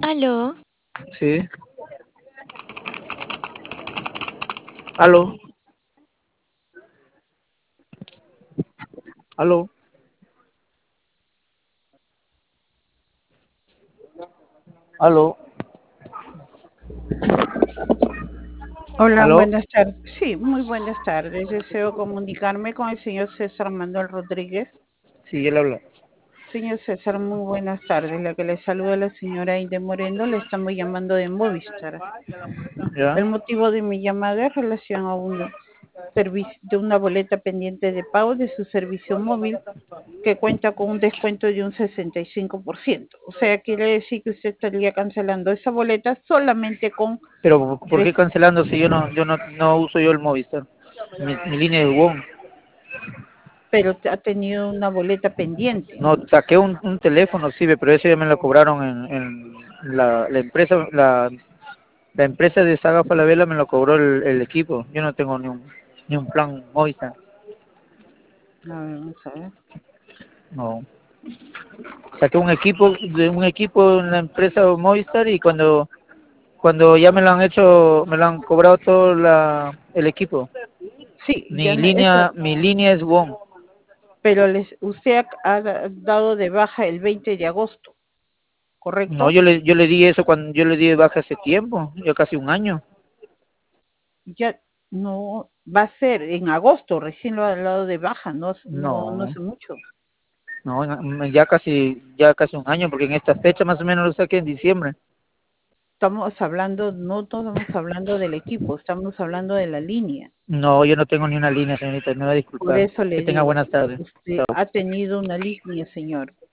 Aló, Sí. Aló, aló, aló, Hola, aló. buenas tardes. Sí, muy buenas tardes. Deseo comunicarme con el señor César Manuel Rodríguez. Sí, él habla. Señor César, muy buenas tardes. La que le saluda la señora Aide Moreno, le estamos llamando de Movistar. ¿Ya? El motivo de mi llamada es relación a un servicio de una boleta pendiente de pago de su servicio móvil que cuenta con un descuento de un 65%. O sea, quiere decir que usted estaría cancelando esa boleta solamente con Pero ¿por tres, qué cancelando si yo no uso yo el Movistar? Mi línea es WOM. pero ha tenido una boleta pendiente. No, saqué un teléfono, sí, pero eso ya me lo cobraron en la empresa, la empresa de Saga Falabella me lo cobró el equipo. Yo no tengo ni un plan Movistar. A ver, vamos a ver. No. Saqué un equipo en la empresa Movistar y cuando ya me lo han hecho, me lo han cobrado todo el equipo. Sí, Mi línea es WOM. pero usted ha dado de baja el 20 de agosto, No, ¿correcto? yo le di eso cuando yo le di de baja hace tiempo, ya casi un año. Ya no va a ser en agosto, recién lo ha dado de baja, no No, hace mucho. no, ya casi un año, porque en esta fecha más o menos lo saqué en diciembre. No estamos hablando del equipo, estamos hablando de la línea. No, yo no tengo ni una línea, señorita, me va a Por disculpar. eso Que le tenga digo, buenas tardes. usted Chao. ha tenido una línea, señor.